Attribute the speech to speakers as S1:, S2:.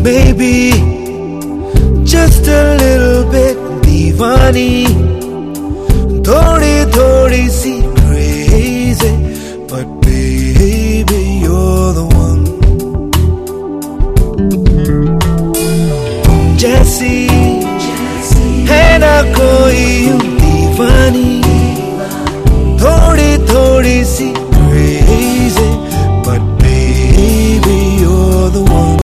S1: Maybe just a little bit दीवानी, थोड़ी थोड़ी सी crazy, but baby